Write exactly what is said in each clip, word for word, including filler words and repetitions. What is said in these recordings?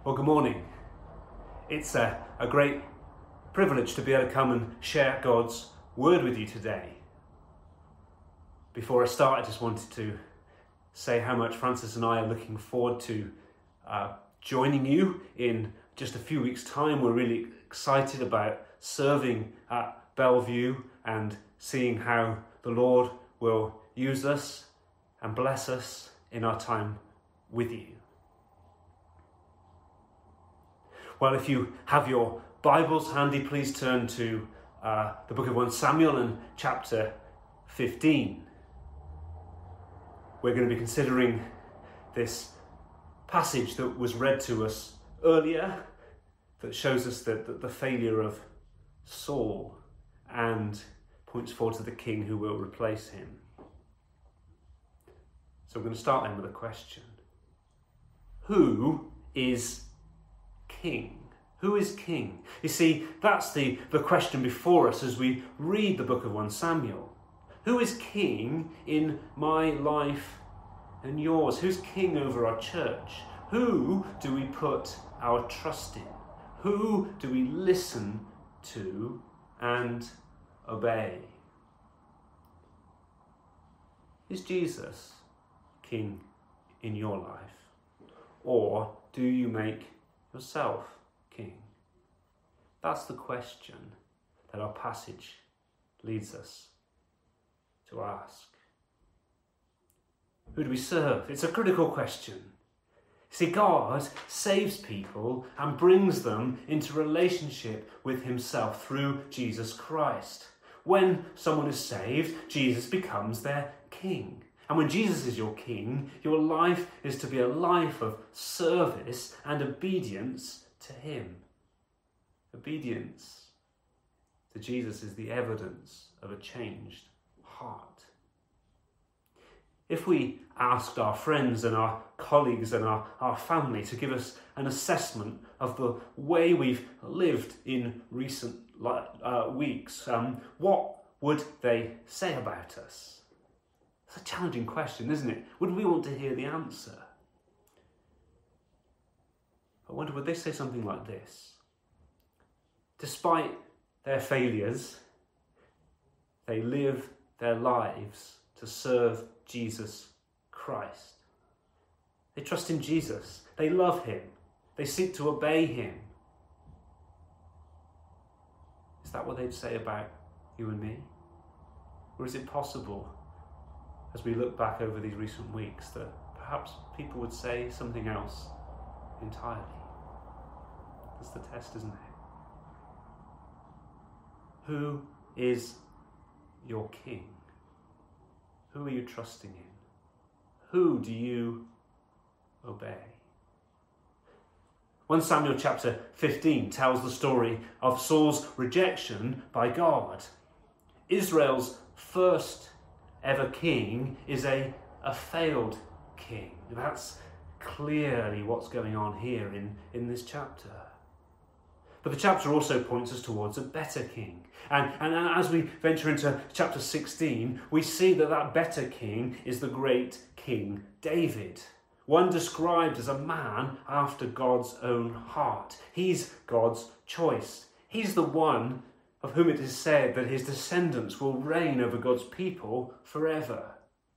Well, good morning. It's a, a great privilege to be able to come and share God's word with you today. Before I start, I just wanted to say how much Francis and I are looking forward to uh, joining you in just a few weeks' time. We're really excited about serving at Bellevue and seeing how the Lord will use us and bless us in our time with you. Well, if you have your Bibles handy, please turn to uh, the book of First Samuel and chapter fifteen. We're going to be considering this passage that was read to us earlier that shows us the, the, the failure of Saul and points forward to the king who will replace him. So we're going to start then with a question. Who is king? Who is king? You see, that's the, the question before us as we read the book of First Samuel. Who is king in my life and yours? Who's king over our church? Who do we put our trust in? Who do we listen to and obey? Is Jesus king in your life? Or do you make yourself king? That's the question that our passage leads us to ask. Who do we serve? It's a critical question. See, God saves people and brings them into relationship with himself through Jesus Christ. When someone is saved, Jesus becomes their king. And when Jesus is your king, your life is to be a life of service and obedience to him. Obedience to Jesus is the evidence of a changed heart. If we asked our friends and our colleagues and our, our family to give us an assessment of the way we've lived in recent uh, weeks, um, what would they say about us? It's a challenging question, isn't it? Would we want to hear the answer? I wonder, would they say something like this? Despite their failures, they live their lives to serve Jesus Christ. They trust in Jesus. They love him. They seek to obey him. Is that what they'd say about you and me? Or is it possible, as we look back over these recent weeks, that perhaps people would say something else entirely? That's the test, isn't it? Who is your king? Who are you trusting in? Who do you obey? First Samuel chapter fifteen tells the story of Saul's rejection by God. Israel's first ever king is a, a failed king. That's clearly what's going on here in, in this chapter. But the chapter also points us towards a better king. And, and as we venture into chapter sixteen, we see that that better king is the great King David, one described as a man after God's own heart. He's God's choice. He's the one of whom it is said that his descendants will reign over God's people forever.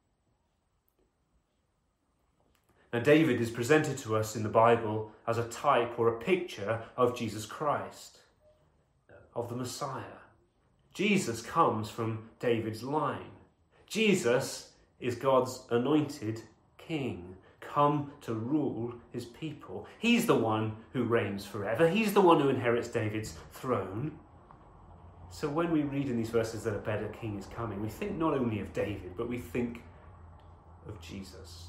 Now, David is presented to us in the Bible as a type or a picture of Jesus Christ, of the Messiah. Jesus comes from David's line. Jesus is God's anointed king, come to rule his people. He's the one who reigns forever. He's the one who inherits David's throne. So when we read in these verses that a better king is coming, we think not only of David, but we think of Jesus.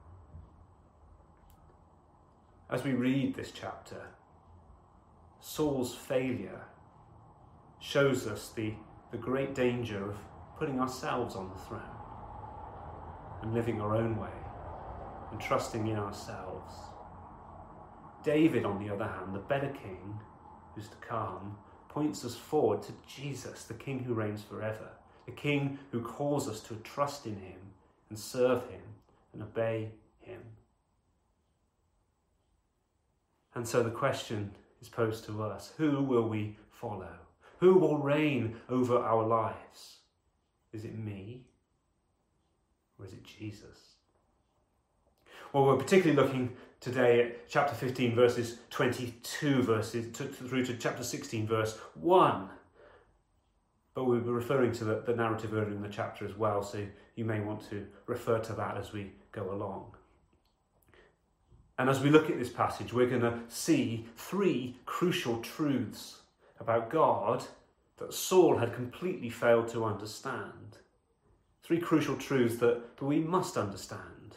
As we read this chapter, Saul's failure shows us the, the great danger of putting ourselves on the throne and living our own way and trusting in ourselves. David, on the other hand, the better king who's to come, points us forward to Jesus, the king who reigns forever, the king who calls us to trust in him and serve him and obey him. And so the question is posed to us: who will we follow? Who will reign over our lives? Is it me? Or is it Jesus? Well, we're particularly looking today at chapter fifteen, verses twenty-two verses to, through to chapter sixteen, verse one. But we'll be referring to the, the narrative earlier in the chapter as well, so you may want to refer to that as we go along. And as we look at this passage, we're going to see three crucial truths about God that Saul had completely failed to understand. Three crucial truths that, that we must understand.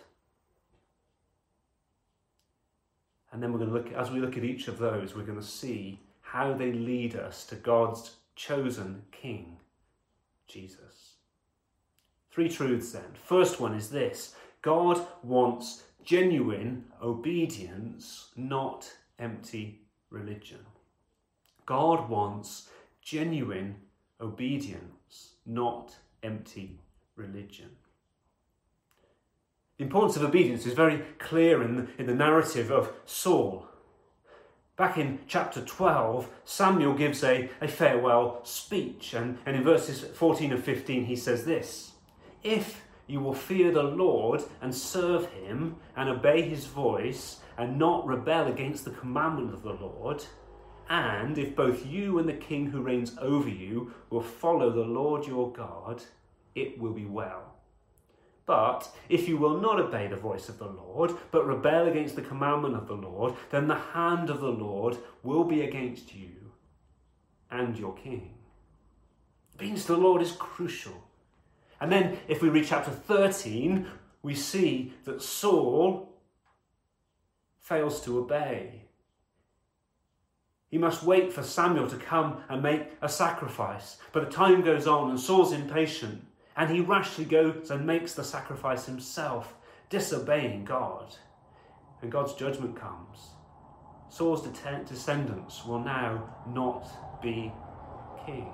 And then we're going to look, as we look at each of those, we're going to see how they lead us to God's chosen King, Jesus. Three truths then. First one is this: God wants genuine obedience, not empty religion. God wants genuine obedience, not empty religion. The importance of obedience is very clear in the, in the narrative of Saul. Back in chapter twelve, Samuel gives a, a farewell speech, and, and in verses fourteen and fifteen he says this: "If you will fear the Lord and serve him and obey his voice and not rebel against the commandment of the Lord, and if both you and the king who reigns over you will follow the Lord your God, it will be well. But if you will not obey the voice of the Lord, but rebel against the commandment of the Lord, then the hand of the Lord will be against you and your king." Obedience to the Lord is crucial. And then if we read chapter thirteen, we see that Saul fails to obey. He must wait for Samuel to come and make a sacrifice. But the time goes on and Saul's impatient, and he rashly goes and makes the sacrifice himself, disobeying God. And God's judgment comes. Saul's descendants will now not be king.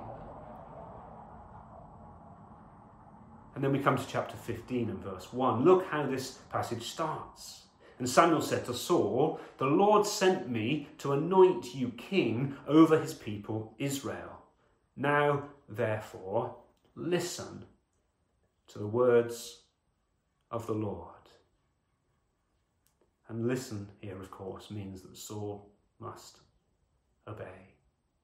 And then we come to chapter fifteen and verse one. Look how this passage starts. "And Samuel said to Saul, 'The Lord sent me to anoint you king over his people Israel. Now, therefore, listen to the words of the Lord.'" And listen here, of course, means that Saul must obey.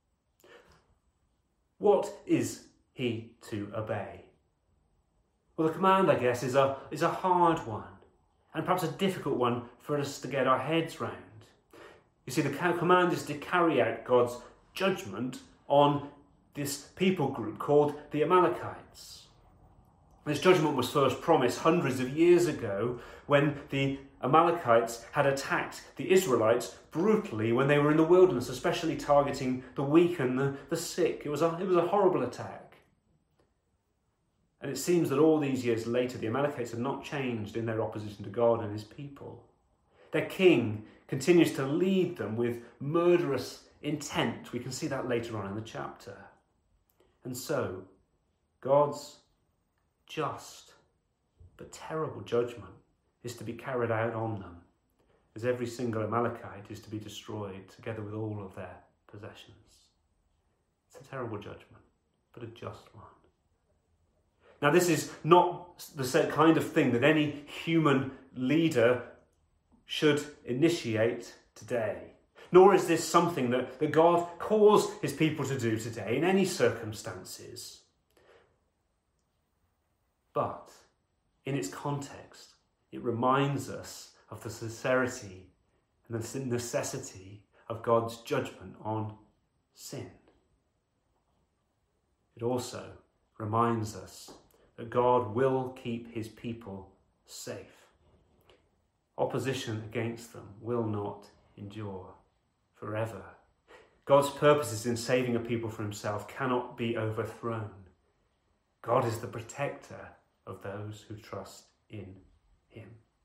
What is he to obey? Well, the command, I guess, is a, is a hard one, and perhaps a difficult one for us to get our heads round. You see, the command is to carry out God's judgment on this people group called the Amalekites. This judgment was first promised hundreds of years ago when the Amalekites had attacked the Israelites brutally when they were in the wilderness, especially targeting the weak and the, the sick. It was a, it was a horrible attack. And it seems that all these years later, the Amalekites have not changed in their opposition to God and his people. Their king continues to lead them with murderous intent. We can see that later on in the chapter. And so, God's just but terrible judgment is to be carried out on them, as every single Amalekite is to be destroyed together with all of their possessions. It's a terrible judgment, but a just one. Now, this is not the kind of thing that any human leader should initiate today. Nor is this something that, that God calls his people to do today in any circumstances. But in its context, it reminds us of the sincerity and the necessity of God's judgment on sin. It also reminds us that God will keep his people safe. Opposition against them will not endure forever. God's purposes in saving a people for himself cannot be overthrown. God is the protector of those who trust in him.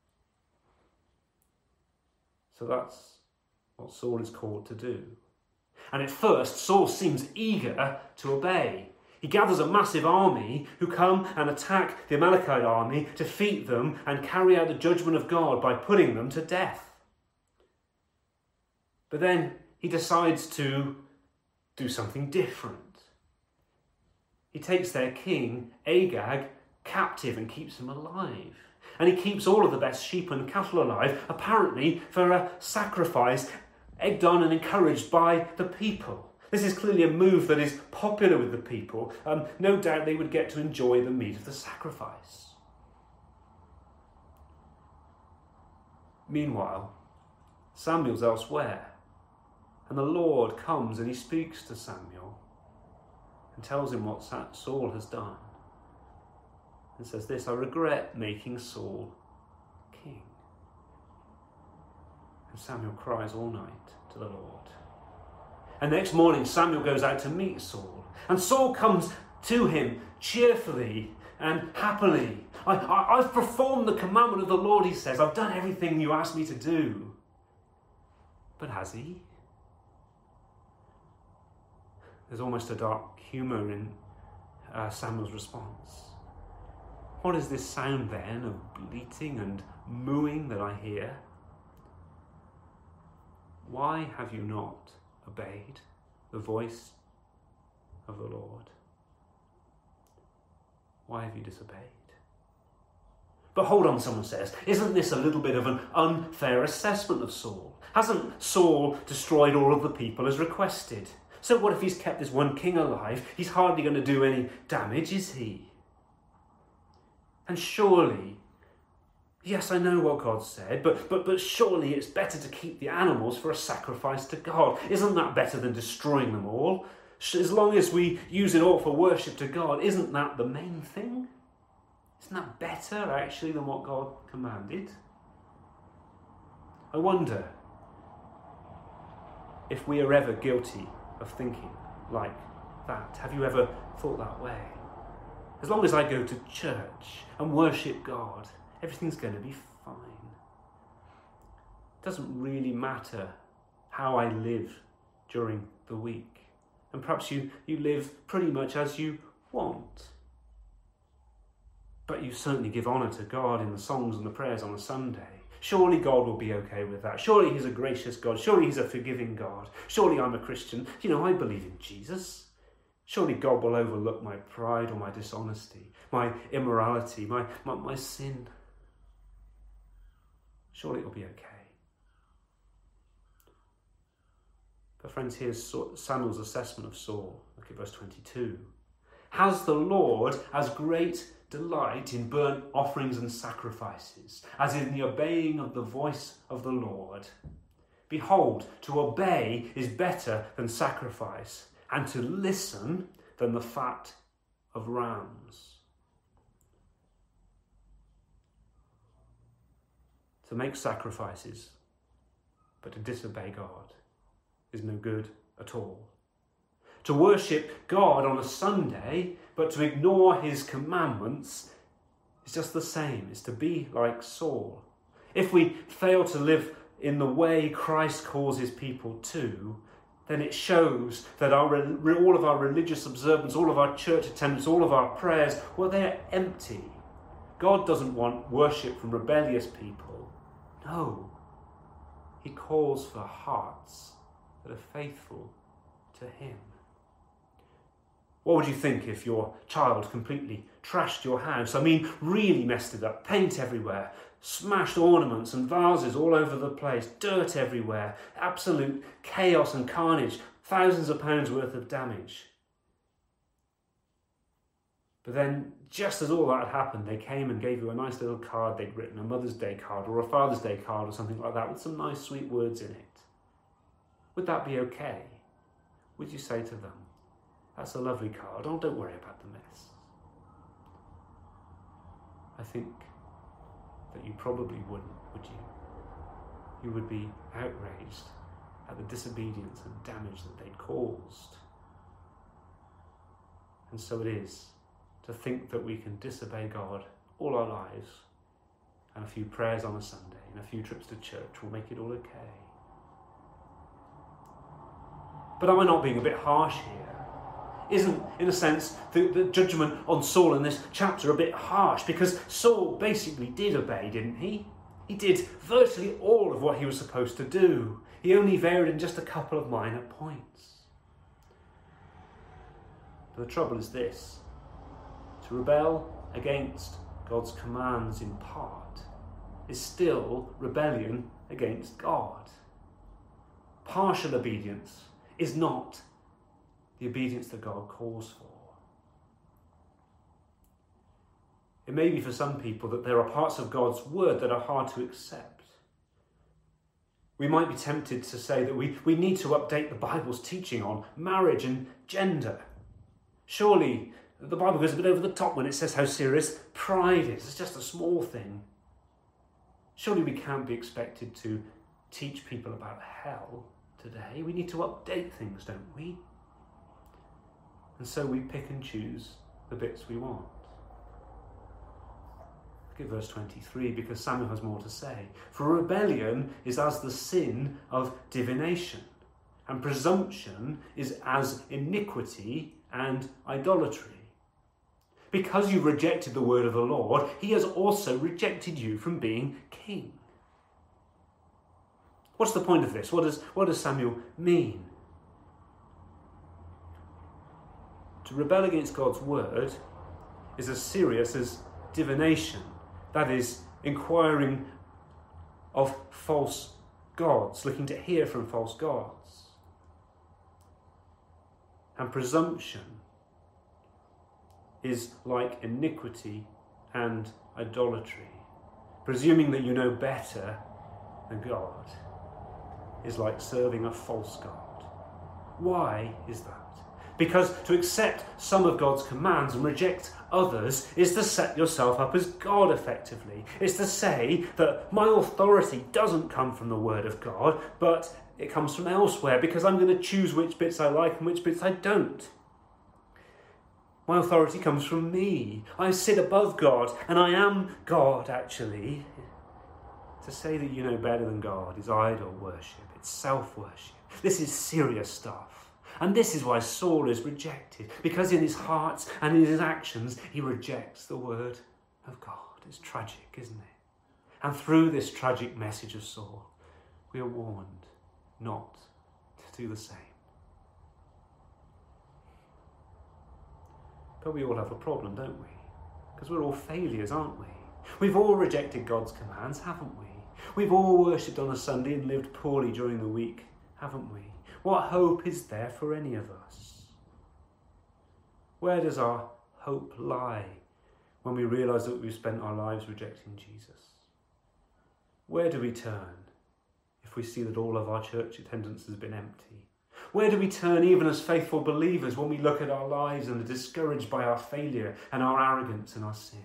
So that's what Saul is called to do. And at first, Saul seems eager to obey. He gathers a massive army who come and attack the Amalekite army, defeat them, and carry out the judgment of God by putting them to death. But then he decides to do something different. He takes their king, Agag, captive and keeps him alive. And he keeps all of the best sheep and cattle alive, apparently for a sacrifice egged on and encouraged by the people. This is clearly a move that is popular with the people. Um, no doubt they would get to enjoy the meat of the sacrifice. Meanwhile, Samuel's elsewhere, and the Lord comes and he speaks to Samuel and tells him what Saul has done. And says this, I regret making Saul king. And Samuel cries all night to the Lord. And next morning Samuel goes out to meet Saul. And Saul comes to him cheerfully and happily. I, I, I've performed the commandment of the Lord, he says. I've done everything you asked me to do. But has he? There's almost a dark humour in uh, Samuel's response. What is this sound then of bleating and mooing that I hear? Why have you not obeyed the voice of the Lord? Why have you disobeyed? But hold on, someone says, isn't this a little bit of an unfair assessment of Saul? Hasn't Saul destroyed all of the people as requested? So what if he's kept this one king alive? He's hardly going to do any damage, is he? And surely, yes, I know what God said, but, but, but surely it's better to keep the animals for a sacrifice to God. Isn't that better than destroying them all? As long as we use it all for worship to God, isn't that the main thing? Isn't that better, actually, than what God commanded? I wonder if we are ever guilty of thinking like that. Have you ever thought that way? As long as I go to church and worship God, everything's going to be fine. It doesn't really matter how I live during the week. And perhaps you, you live pretty much as you want. But you certainly give honour to God in the songs and the prayers on a Sunday. Surely God will be okay with that. Surely he's a gracious God. Surely he's a forgiving God. Surely I'm a Christian. You know, I believe in Jesus. Surely God will overlook my pride or my dishonesty, my immorality, my, my, my sin. Surely it will be okay. But friends, here's Samuel's assessment of Saul. Look at verse twenty-two. Has the Lord as great delight in burnt offerings and sacrifices, as in the obeying of the voice of the Lord? Behold, to obey is better than sacrifice, and to listen than the fat of rams. To make sacrifices, but to disobey God, is no good at all. To worship God on a Sunday, but to ignore his commandments, is just the same. It's to be like Saul. If we fail to live in the way Christ calls his people to, then it shows that our, all of our religious observance, all of our church attendance, all of our prayers, well, they're empty. God doesn't want worship from rebellious people. No. He calls for hearts that are faithful to him. What would you think if your child completely trashed your house? I mean, really messed it up. Paint everywhere, smashed ornaments and vases all over the place, dirt everywhere, absolute chaos and carnage, thousands of pounds worth of damage. But then, just as all that had happened, they came and gave you a nice little card they'd written, a Mother's Day card or a Father's Day card or something like that, with some nice sweet words in it. Would that be okay? Would you say to them, that's a lovely card, oh, don't worry about the mess? I think that you probably wouldn't, would you? You would be outraged at the disobedience and damage that they'd caused. And so it is to think that we can disobey God all our lives, and a few prayers on a Sunday and a few trips to church will make it all okay. But am I not being a bit harsh here? Isn't, in a sense, the, the judgment on Saul in this chapter a bit harsh? Because Saul basically did obey, didn't he? He did virtually all of what he was supposed to do. He only varied in just a couple of minor points. But the trouble is this: to rebel against God's commands in part is still rebellion against God. Partial obedience is not the obedience that God calls for. It may be for some people that there are parts of God's word that are hard to accept. We might be tempted to say that we, we need to update the Bible's teaching on marriage and gender. Surely the Bible goes a bit over the top when it says how serious pride is. It's just a small thing. Surely we can't be expected to teach people about hell today. We need to update things, don't we? And so we pick and choose the bits we want. Look at verse twenty-three, because Samuel has more to say. For rebellion is as the sin of divination, and presumption is as iniquity and idolatry. Because you rejected the word of the Lord, he has also rejected you from being king. What's the point of this? What does, what does Samuel mean? To rebel against God's word is as serious as divination. That is, inquiring of false gods, looking to hear from false gods. And presumption is like iniquity and idolatry. Presuming that you know better than God is like serving a false god. Why is that? Because to accept some of God's commands and reject others is to set yourself up as God effectively. It's to say that my authority doesn't come from the word of God, but it comes from elsewhere because I'm going to choose which bits I like and which bits I don't. My authority comes from me. I sit above God, and I am God, actually. To say that you know better than God is idol worship. It's self-worship. This is serious stuff. And this is why Saul is rejected, because in his heart and in his actions, he rejects the word of God. It's tragic, isn't it? And through this tragic message of Saul, we are warned not to do the same. But we all have a problem, don't we? Because we're all failures, aren't we? We've all rejected God's commands, haven't we? We've all worshipped on a Sunday and lived poorly during the week, haven't we? What hope is there for any of us? Where does our hope lie when we realise that we've spent our lives rejecting Jesus? Where do we turn if we see that all of our church attendance has been empty? Where do we turn even as faithful believers when we look at our lives and are discouraged by our failure and our arrogance and our sin?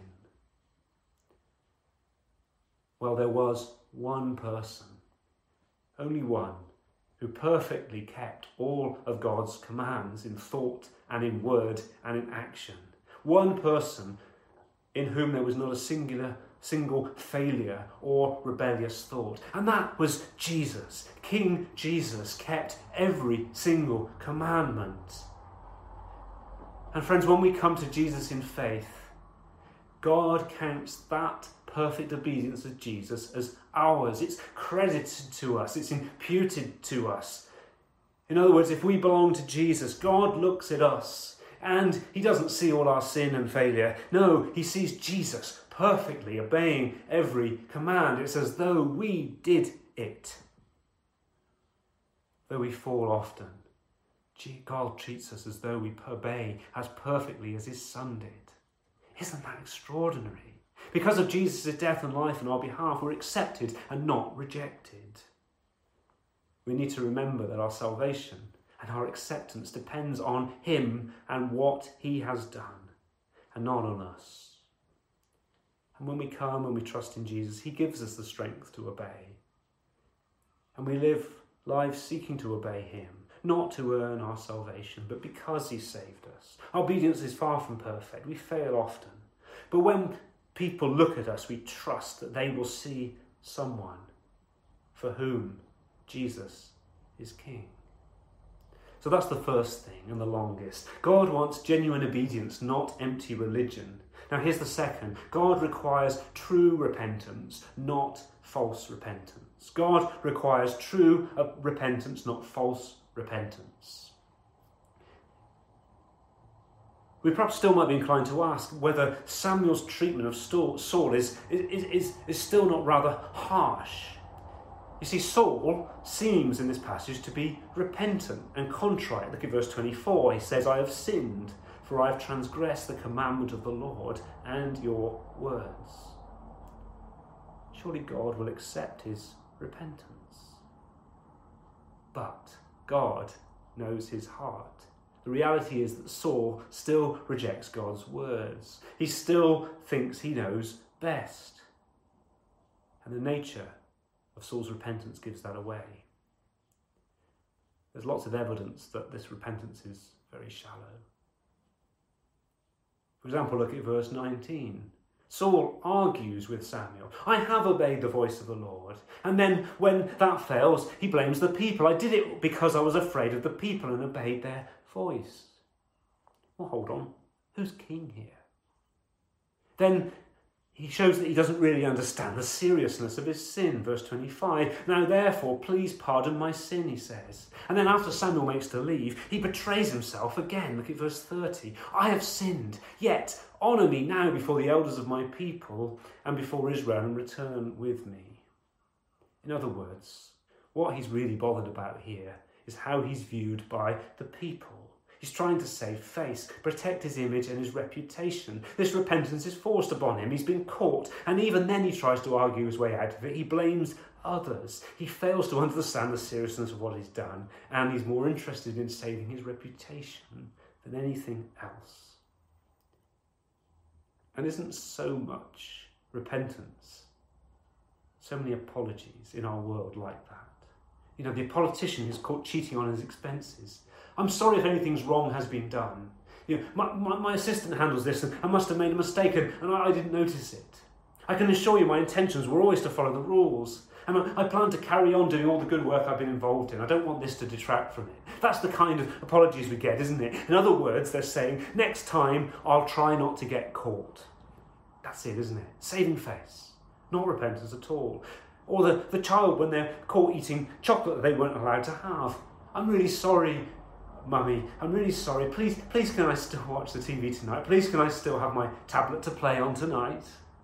Well, there was one person, only one, who perfectly kept all of God's commands in thought and in word and in action. One person in whom there was not a singular, single failure or rebellious thought. And that was Jesus. King Jesus kept every single commandment. And friends, when we come to Jesus in faith, God counts that perfect obedience of Jesus as ours. It's credited to us. It's imputed to us. In other words, if we belong to Jesus, God looks at us and he doesn't see all our sin and failure. No, he sees Jesus perfectly obeying every command. It's as though we did it. Though we fall often, God treats us as though we obey as perfectly as his Son did. Isn't that extraordinary? Because of Jesus' death and life on our behalf, we're accepted and not rejected. We need to remember that our salvation and our acceptance depends on him and what he has done, and not on us. And when we come and we trust in Jesus, he gives us the strength to obey. And we live lives seeking to obey him, not to earn our salvation, but because he saved us. Our obedience is far from perfect. We fail often. But when people look at us, we trust that they will see someone for whom Jesus is king. So that's the first thing and the longest. God wants genuine obedience, not empty religion. Now here's the second. God requires true repentance, not false repentance. God requires true repentance, not false repentance. We perhaps still might be inclined to ask whether Samuel's treatment of Saul is, is, is, is still not rather harsh. You see, Saul seems in this passage to be repentant and contrite. Look at verse twenty-four. He says, I have sinned, for I have transgressed the commandment of the Lord and your words. Surely God will accept his repentance. But God knows his heart. The reality is that Saul still rejects God's words. He still thinks he knows best. And the nature of Saul's repentance gives that away. There's lots of evidence that this repentance is very shallow. For example, look at verse nineteen. Saul argues with Samuel. I have obeyed the voice of the Lord. And then when that fails, he blames the people. I did it because I was afraid of the people and obeyed their voice. Well, hold on. Who's king here? Then he shows that he doesn't really understand the seriousness of his sin. Verse twenty-five, now therefore, please pardon my sin, he says. And then after Samuel makes to leave, he betrays himself again. Look at verse thirty. I have sinned, yet honour me now before the elders of my people and before Israel and return with me. In other words, what he's really bothered about here is how he's viewed by the people. He's trying to save face, protect his image and his reputation. This repentance is forced upon him. He's been caught, and even then he tries to argue his way out of it. He blames others. He fails to understand the seriousness of what he's done, and he's more interested in saving his reputation than anything else. And isn't so much repentance, so many apologies in our world like that? You know, the politician who's caught cheating on his expenses. I'm sorry if anything's wrong has been done. You know, my, my, my assistant handles this and I must have made a mistake and, and I, I didn't notice it. I can assure you my intentions were always to follow the rules. And I, I plan to carry on doing all the good work I've been involved in. I don't want this to detract from it. That's the kind of apologies we get, isn't it? In other words, they're saying, next time I'll try not to get caught. That's it, isn't it? Saving face, not repentance at all. Or the, the child when they're caught eating chocolate that they weren't allowed to have. I'm really sorry, Mummy, I'm really sorry. Please, please can I still watch the T V tonight? Please can I still have my tablet to play on tonight?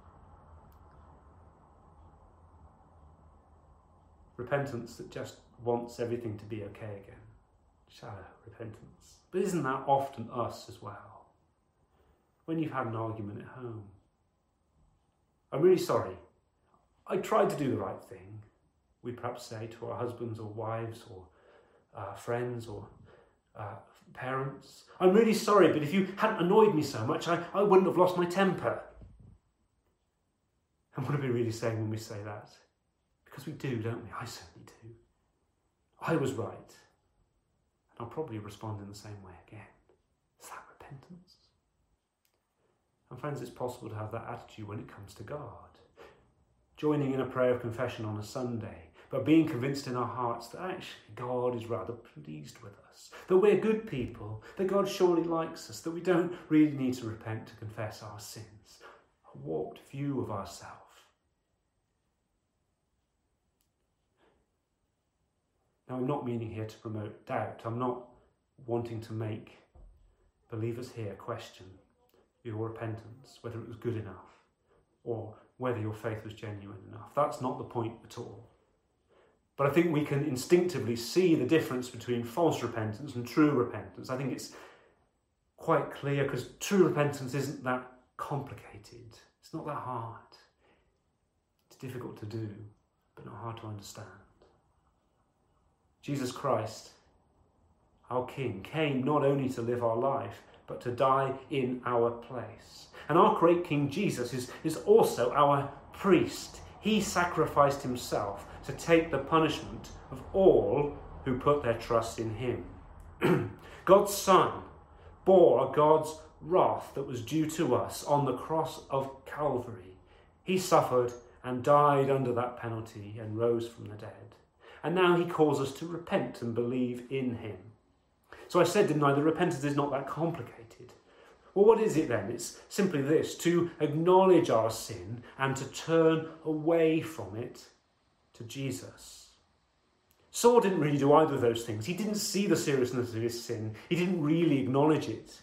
Repentance that just wants everything to be okay again. Shallow repentance. But isn't that often us as well? When you've had an argument at home. I'm really sorry. I tried to do the right thing. We perhaps say to our husbands or wives or uh, friends or uh, parents. I'm really sorry, but if you hadn't annoyed me so much, I, I wouldn't have lost my temper. And what are we really saying when we say that? Because we do, don't we? I certainly do. I was right. And I'll probably respond in the same way again. Is that repentance? And friends, it's possible to have that attitude when it comes to God. Joining in a prayer of confession on a Sunday, but being convinced in our hearts that actually God is rather pleased with us, that we're good people, that God surely likes us, that we don't really need to repent to confess our sins. A warped view of ourselves. Now, I'm not meaning here to promote doubt. I'm not wanting to make believers here question your repentance, whether it was good enough or whether your faith was genuine enough. That's not the point at all. But I think we can instinctively see the difference between false repentance and true repentance. I think it's quite clear because true repentance isn't that complicated. It's not that hard. It's difficult to do, but not hard to understand. Jesus Christ, our King, came not only to live our life, but to die in our place. And our great King Jesus is, is also our priest. He sacrificed himself to take the punishment of all who put their trust in him. God's Son bore God's wrath that was due to us on the cross of Calvary. He suffered and died under that penalty and rose from the dead. And now he calls us to repent and believe in him. So I said, didn't I, that repentance is not that complicated. Well, what is it then? It's simply this: to acknowledge our sin and to turn away from it to Jesus. Saul didn't really do either of those things. He didn't see the seriousness of his sin. He didn't really acknowledge it.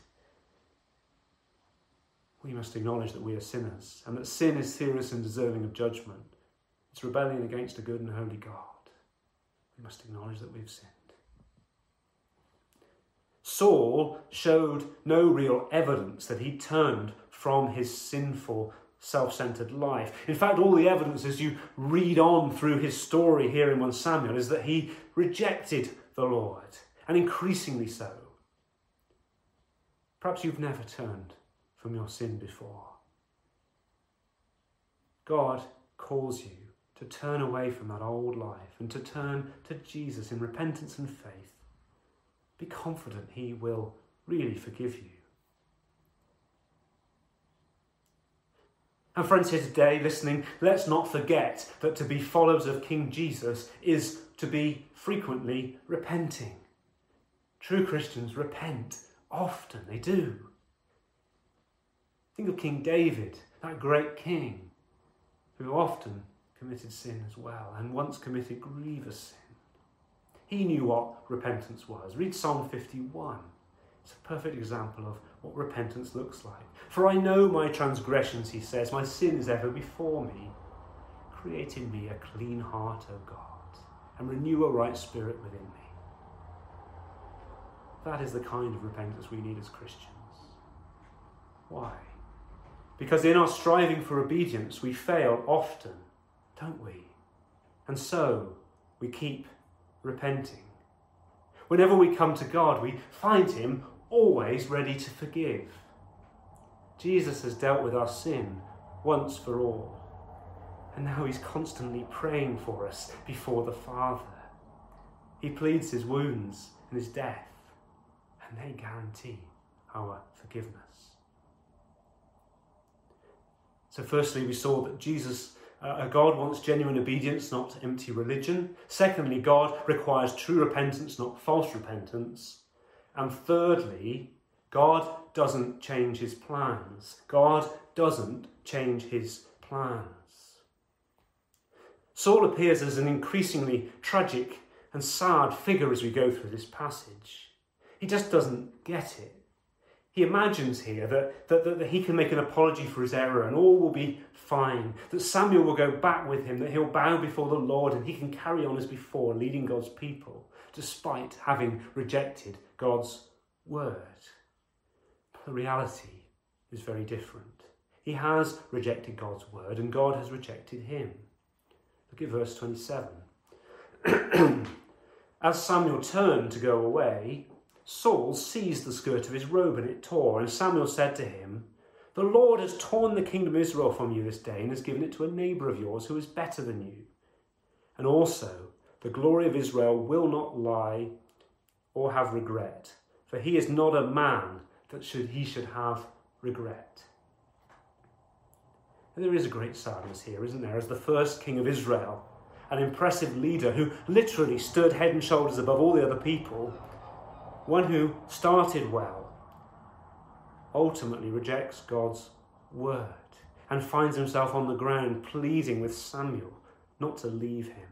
We must acknowledge that we are sinners and that sin is serious and deserving of judgment. It's rebellion against a good and holy God. We must acknowledge that we've sinned. Saul showed no real evidence that he turned from his sinful, self-centered life. In fact, all the evidence as you read on through his story here in First Samuel is that he rejected the Lord, and increasingly so. Perhaps you've never turned from your sin before. God calls you to turn away from that old life and to turn to Jesus in repentance and faith. Be confident he will really forgive you. And friends here today listening, let's not forget that to be followers of King Jesus is to be frequently repenting. True Christians repent often, they do. Think of King David, that great king, who often committed sin as well and once committed grievous sin. He knew what repentance was. Read Psalm fifty-one. It's a perfect example of what repentance looks like. For I know my transgressions, he says, my sin is ever before me. Create in me a clean heart, O God, and renew a right spirit within me. That is the kind of repentance we need as Christians. Why? Because in our striving for obedience, we fail often, don't we? And so we keep repenting. Whenever we come to God, we find him always ready to forgive. Jesus has dealt with our sin once for all, and now he's constantly praying for us before the Father. He pleads his wounds and his death, and they guarantee our forgiveness. So firstly, we saw that Jesus Uh, God wants genuine obedience, not empty religion. Secondly, God requires true repentance, not false repentance. And thirdly, God doesn't change his plans. God doesn't change his plans. Saul appears as an increasingly tragic and sad figure as we go through this passage. He just doesn't get it. He imagines here that, that, that he can make an apology for his error and all will be fine, that Samuel will go back with him, that he'll bow before the Lord and he can carry on as before, leading God's people, despite having rejected God's word. But the reality is very different. He has rejected God's word and God has rejected him. Look at verse twenty-seven. As Samuel turned to go away, Saul seized the skirt of his robe and it tore, and Samuel said to him, the Lord has torn the kingdom of Israel from you this day and has given it to a neighbour of yours who is better than you. And also, the glory of Israel will not lie or have regret, for he is not a man that should he should have regret. And there is a great sadness here, isn't there, as the first king of Israel, an impressive leader who literally stood head and shoulders above all the other people, one who started well, ultimately rejects God's word and finds himself on the ground pleading with Samuel not to leave him.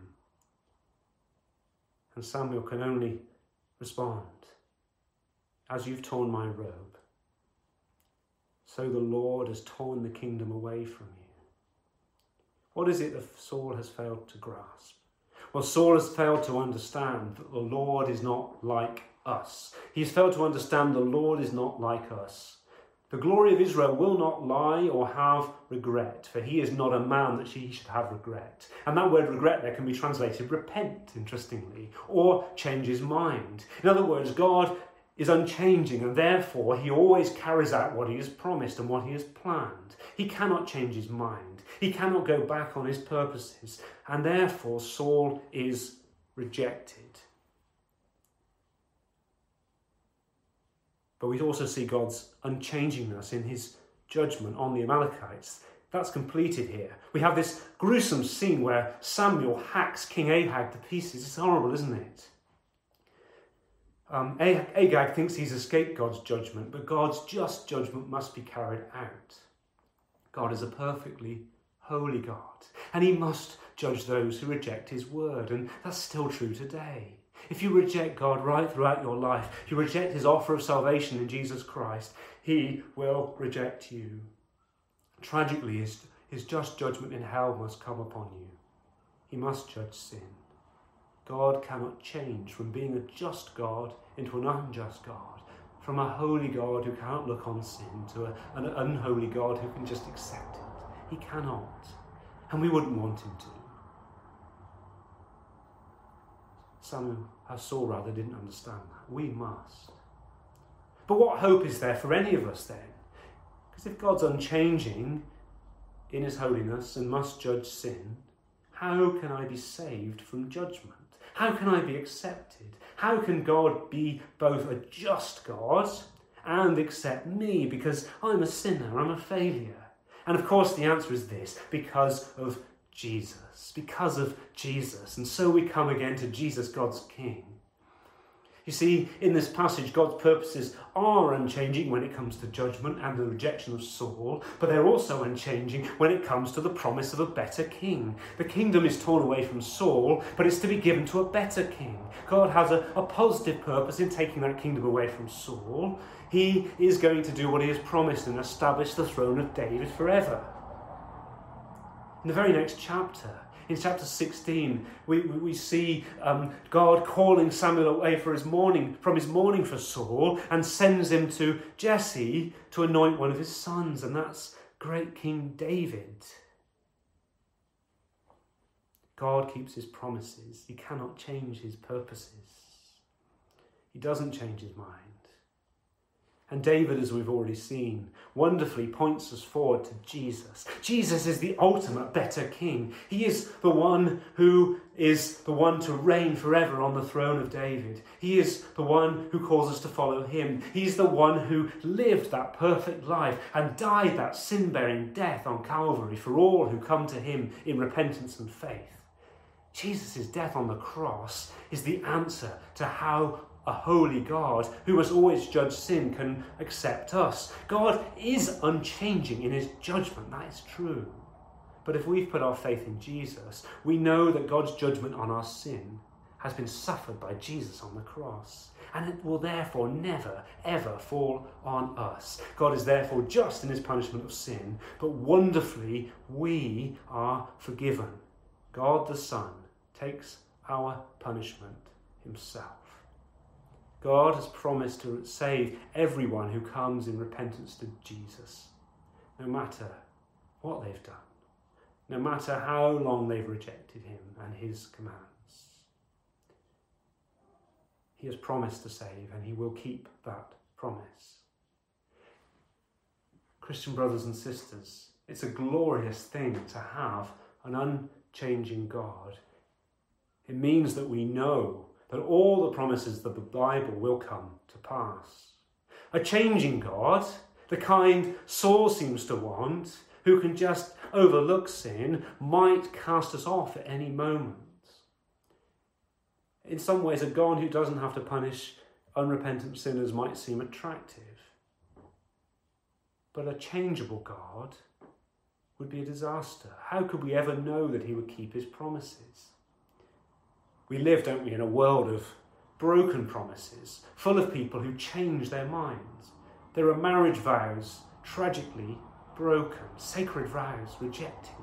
And Samuel can only respond, as you've torn my robe, so the Lord has torn the kingdom away from you. What is it that Saul has failed to grasp? Well, Saul has failed to understand that the Lord is not like us. He's failed to understand the Lord is not like us. The glory of Israel will not lie or have regret, for he is not a man that he should have regret. And that word regret there can be translated repent, interestingly, or change his mind. In other words, God is unchanging and therefore he always carries out what he has promised and what he has planned. He cannot change his mind. He cannot go back on his purposes. And therefore Saul is rejected. But we also see God's unchangingness in his judgment on the Amalekites. That's completed here. We have this gruesome scene where Samuel hacks King Ahab to pieces. It's horrible, isn't it? Um, Agag thinks he's escaped God's judgment, but God's just judgment must be carried out. God is a perfectly holy God, and he must judge those who reject his word, and that's still true today. If you reject God right throughout your life, you reject his offer of salvation in Jesus Christ, he will reject you. Tragically, his, his just judgment in hell must come upon you. He must judge sin. God cannot change from being a just God into an unjust God, from a holy God who cannot look on sin to a, an unholy God who can just accept it. He cannot, and we wouldn't want him to. Samuel, uh, Saul rather, didn't understand that. We must. But what hope is there for any of us then? Because if God's unchanging in his holiness and must judge sin, how can I be saved from judgment? How can I be accepted? How can God be both a just God and accept me? Because I'm a sinner, I'm a failure. And of course the answer is this: because of Jesus. Because of Jesus. And so we come again to Jesus, God's King. You see, in this passage, God's purposes are unchanging when it comes to judgment and the rejection of Saul, but they're also unchanging when it comes to the promise of a better king. The kingdom is torn away from Saul, but it's to be given to a better king. God has a, a positive purpose in taking that kingdom away from Saul. He is going to do what he has promised and establish the throne of David forever. In the very next chapter, in chapter sixteen, we, we see um, God calling Samuel away for his mourning, from his mourning for Saul, and sends him to Jesse to anoint one of his sons, and that's great King David. God keeps his promises. He cannot change his purposes. He doesn't change his mind. And David, as we've already seen, wonderfully points us forward to Jesus. Jesus is the ultimate better king. He is the one who is the one to reign forever on the throne of David. He is the one who calls us to follow him. He's the one who lived that perfect life and died that sin-bearing death on Calvary for all who come to him in repentance and faith. Jesus' death on the cross is the answer to how a holy God who must always judge sin can accept us. God is unchanging in his judgment, that is true. But if we've put our faith in Jesus, we know that God's judgment on our sin has been suffered by Jesus on the cross, and it will therefore never, ever fall on us. God is therefore just in his punishment of sin, but wonderfully we are forgiven. God the Son takes our punishment himself. God has promised to save everyone who comes in repentance to Jesus, no matter what they've done, no matter how long they've rejected him and his commands. He has promised to save, and he will keep that promise. Christian brothers and sisters, it's a glorious thing to have an unchanging God. It means that we know that all the promises of the Bible will come to pass. A changing God, the kind Saul seems to want, who can just overlook sin, might cast us off at any moment. In some ways, a God who doesn't have to punish unrepentant sinners might seem attractive. But a changeable God would be a disaster. How could we ever know that he would keep his promises? We live, don't we, in a world of broken promises, full of people who change their minds. There are marriage vows tragically broken, sacred vows rejected.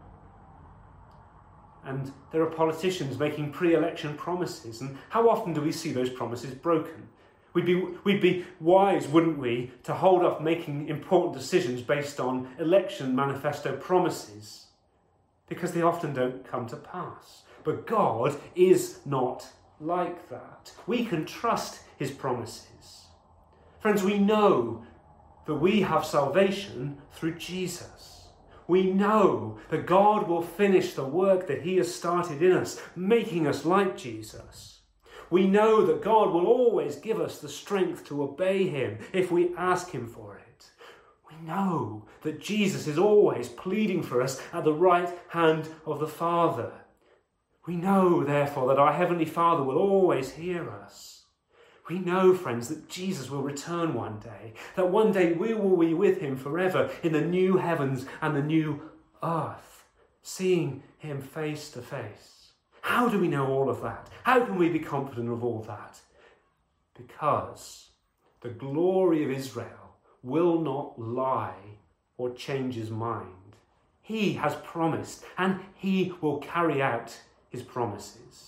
And there are politicians making pre-election promises, and how often do we see those promises broken? We'd be, we'd be wise, wouldn't we, to hold off making important decisions based on election manifesto promises, because they often don't come to pass. But God is not like that. We can trust his promises. Friends, we know that we have salvation through Jesus. We know that God will finish the work that he has started in us, making us like Jesus. We know that God will always give us the strength to obey him if we ask him for it. We know that Jesus is always pleading for us at the right hand of the Father. We know, therefore, that our Heavenly Father will always hear us. We know, friends, that Jesus will return one day, that one day we will be with him forever in the new heavens and the new earth, seeing him face to face. How do we know all of that? How can we be confident of all that? Because the glory of Israel will not lie or change his mind. He has promised, and he will carry out his promises.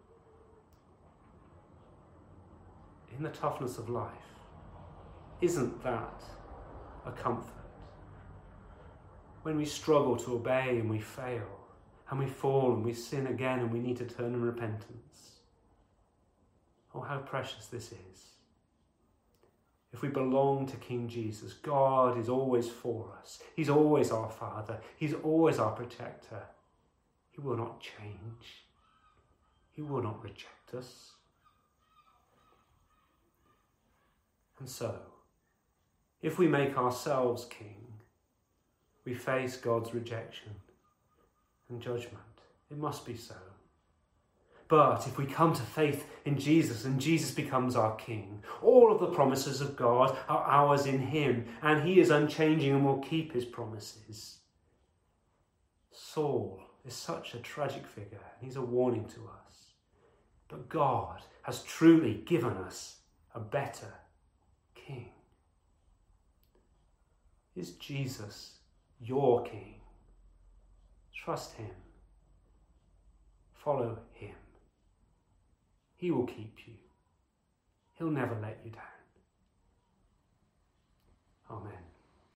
In the toughness of life, isn't that a comfort? When we struggle to obey and we fail, and we fall and we sin again and we need to turn in repentance. Oh, how precious this is. If we belong to King Jesus, God is always for us. He's always our Father. He's always our protector. He will not change. He will not reject us. And so, if we make ourselves king, we face God's rejection and judgment. It must be so. But if we come to faith in Jesus and Jesus becomes our king, all of the promises of God are ours in him, and he is unchanging and will keep his promises. Saul is such a tragic figure, and he's a warning to us. But God has truly given us a better king. Is Jesus your king? Trust him. Follow him. He will keep you. He'll never let you down. Amen.